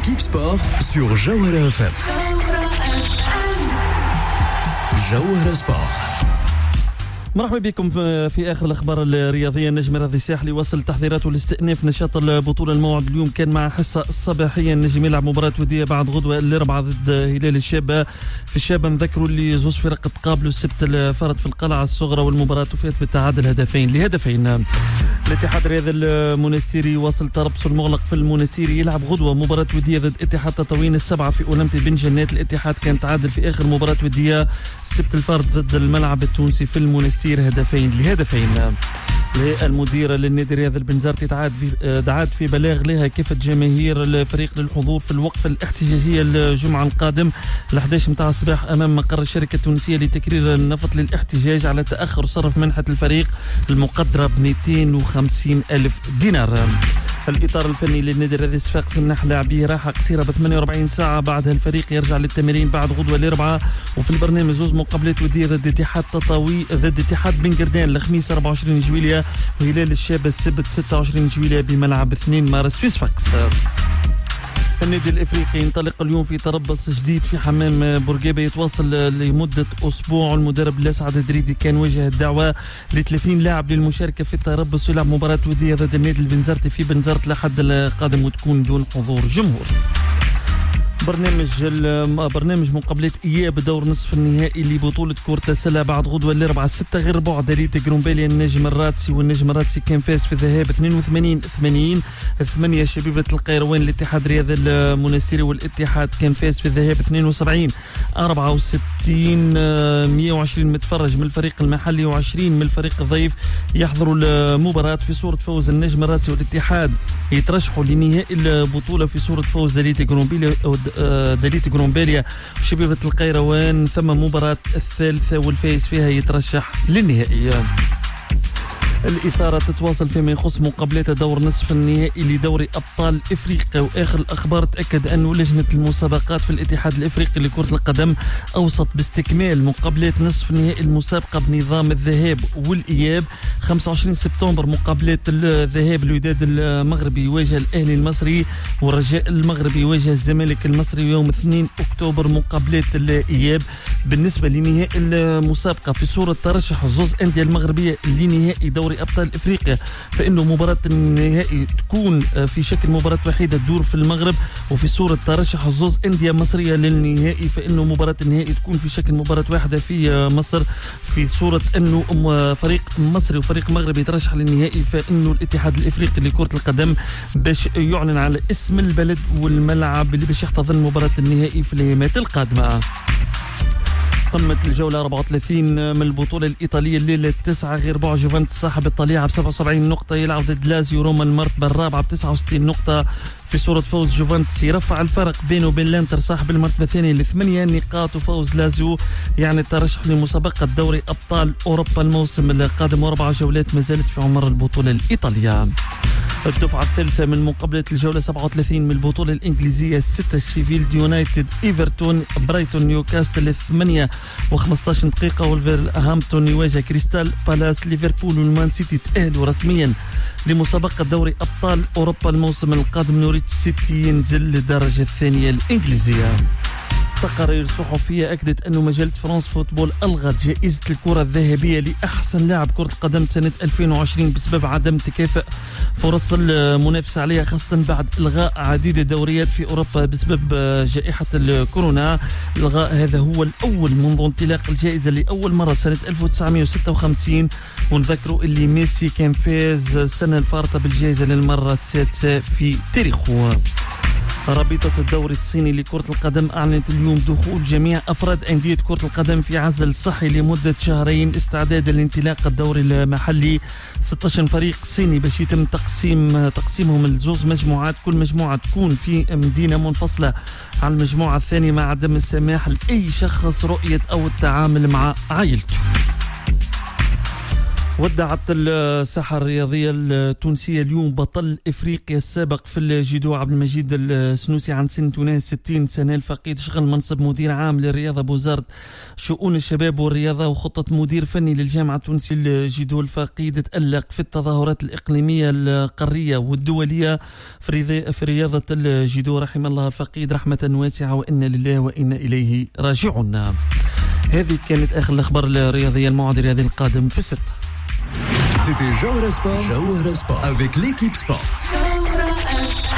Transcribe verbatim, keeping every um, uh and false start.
L'équipe sport sur Jawhara F M. Jawhara Sport. مرحبا بكم في اخر الاخبار الرياضيه. النجم الرياضي الساحلي وصل تحضيراته لاستئناف نشاط البطوله. الموعد اليوم كان مع حصه الصباحيه. النجم يلعب مباراه وديه بعد غدوه الاربعاء ضد هلال الشابه. في الشابه نذكروا اللي زوج فرق تقابلوا السبت الفرد في القلعه الصغرى، والمباراه تفات بالتعادل هدفين لهدفين. الاتحاد الرياضي المنستيري واصل تربص المغلق في المنستيري، يلعب غدوه مباراه وديه ضد اتحاد تطاوين السبعه في اولمبي بن جنات. الاتحاد كان تعادل في اخر مباراه وديه السبت الفرد ضد الملعب التونسي في المنستير هدفين لهدفين. المدير للنادي الرياضي البنزرتي دعات في دعات في بلاغ لها كافه جماهير الفريق للحضور في الوقفه الاحتجاجيه الجمعه القادم ل إحدى عشر متاع الصباح امام مقر الشركه التونسيه لتكرير النفط للاحتجاج على تاخر صرف منحه الفريق المقدره ب مئتين وخمسين ألف دينار. الإطار الفني للنادي الرياضي صفاقس منح لاعبيه راحة قصيرة ب ثمانية وأربعين ساعة، بعدها الفريق يرجع للتمارين بعد غدوة الأربعاء. وفي البرنامج زوز مقابلات ودية ضد اتحاد تطاوي ضد اتحاد بن قردان الخميس أربعة وعشرين جويلية، وهلال الشابة السبت ستة وعشرين جويلية بملعب اثنين مارس في صفاقس. النادي الافريقي ينطلق اليوم في تربص جديد في حمام بورقيبه يتواصل لمده اسبوع. المدرب الاسعد الدريدي كان وجه الدعوه ل ثلاثين لاعب للمشاركه في التربص ويلعب مباراه وديه ضد النادي البنزرتي في بنزرت لحد القادم وتكون دون حضور جمهور. برنامج برنامج مقابلات اياب دور نصف النهائي لبطوله كره السله بعد غدوه الاربعاء ستة غير بعد ريت جرومباليا النجم الراتسي، والنجم الراتسي كان فاز في الذهاب اثنين وثمانين ثمانين. ثمانية شبيبه القيروان الاتحاد الرياضي المنستيري، والاتحاد كان فاز في الذهاب اثنين وسبعين أربعة وستين. مئة وعشرين متفرج من الفريق المحلي وعشرين من الفريق الضيف يحضروا المباراه. في صوره فوز النجم الراتسي والاتحاد يترشحوا لنهائي البطوله في صوره فوز ريت جرومباليا دليت جرومباليا وشبيبة القيروان. ثم مباراة الثالثة والفائز فيها يترشح للنهائي. الإثارة تتواصل فيما يخص مقابلات دور نصف النهائي لدوري أبطال إفريقيا. وآخر الأخبار تأكد أن لجنة المسابقات في الاتحاد الإفريقي لكرة القدم أوصت باستكمال مقابلات نصف النهائي المسابقة بنظام الذهاب والإياب. خمسة وعشرين سبتمبر مقابلات الذهاب الوداد المغربي يواجه الأهلي المصري، والرجاء المغربي يواجه الزمالك المصري. يوم اثنين أكتوبر مقابلات الإياب. بالنسبة لنهائي المسابقة في صورة ترشح زوز أندية المغربية لنهائي دوري أبطال إفريقيا، فإنه مباراة النهائي تكون في شكل مباراة وحيدة تدور في المغرب، وفي صورة ترشح زوز أندية مصرية للنهائي فإنه مباراة النهائي تكون في شكل مباراة واحدة في مصر. في صورة أنه فريق مصري وفريق مغربي يترشح للنهائي فإنه الاتحاد الإفريقي لكرة القدم باش يعلن على اسم البلد والملعب اللي باش يحتضن مباراة النهائي في الأيامات القادمة. قمة الجولة أربعة وثلاثين من البطولة الإيطالية الليلة التسعة غير بعد جوفنتوس صاحب الطليعة ب سبعة وسبعين نقطة يلعب ضد لازيو. روما المرتبة الرابعة ب تسعة وستين نقطة. في صورة فوز جوفنتوس يرفع الفرق بينه وبين لانتر صاحب المرتبة الثانية لثمانية نقاط، وفوز لازيو يعني الترشح لمسابقة دوري أبطال أوروبا الموسم القادم، وأربع جولات ما زالت في عمر البطولة الإيطالية. الدفعة الثالثة من مقابلة الجولة سبعة وثلاثين من البطولة الإنجليزية الستة شيفيلد يونايتد إيفرتون برايتون نيوكاسل ثمانية وخمسة عشر دقيقة. والفيرهامبتون يواجه كريستال بالاس. ليفربول والمان سيتي تأهلوا رسميا لمسابقة دوري أبطال أوروبا الموسم القادم. نوريتش سيتي ينزل للدرجة الثانية الإنجليزية. تقارير صحفية أكدت أن مجلة فرانس فوتبول ألغت جائزة الكرة الذهبية لأحسن لاعب كرة القدم سنة ألفين وعشرين بسبب عدم تكافؤ فرص المنافسة عليها، خاصة بعد إلغاء عديد الدوريات في أوروبا بسبب جائحة الكورونا. الإلغاء هذا هو الأول منذ انطلاق الجائزة لأول مرة سنة ألف وتسعمئة وستة وخمسين، ونذكروا اللي ميسي كان فاز السنة الفارطة بالجائزة للمرة السادسة في تاريخه. رابطة الدوري الصيني لكرة القدم أعلنت اليوم دخول جميع أفراد أندية كرة القدم في عزل صحي لمدة شهرين استعدادا لانطلاق الدوري المحلي. ستة عشر فريق صيني باش يتم تقسيم تقسيمهم لزوج مجموعات، كل مجموعة تكون في مدينة منفصلة عن المجموعة الثانية مع عدم السماح لأي شخص رؤية أو التعامل مع عائلته. ودعت الساحة الرياضية التونسية اليوم بطل إفريقيا السابق في الجودو عبد المجيد السنوسي عن سن تناهز ستين سنة الفقيد شغل منصب مدير عام للرياضة بوزارة شؤون الشباب والرياضة وخطة مدير فني للجامعة التونسية للجودو. الفقيد تألق في التظاهرات الإقليمية القارية والدولية في رياضة الجودو. رحم الله الفقيد رحمة واسعة وإنا لله وإنا إليه راجعون. هذه كانت آخر الأخبار الرياضية. الموعد الرياضي القادم في الست. C'était Jawahara Sport, Jawahara Sport avec l'équipe sport.